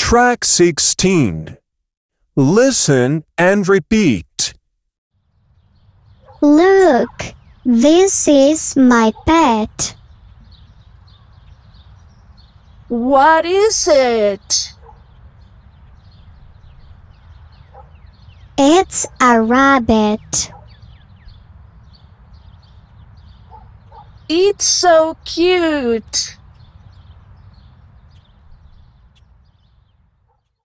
Track 16. Listen and repeat. Look, this is my pet. What is it? It's a rabbit. It's so cute.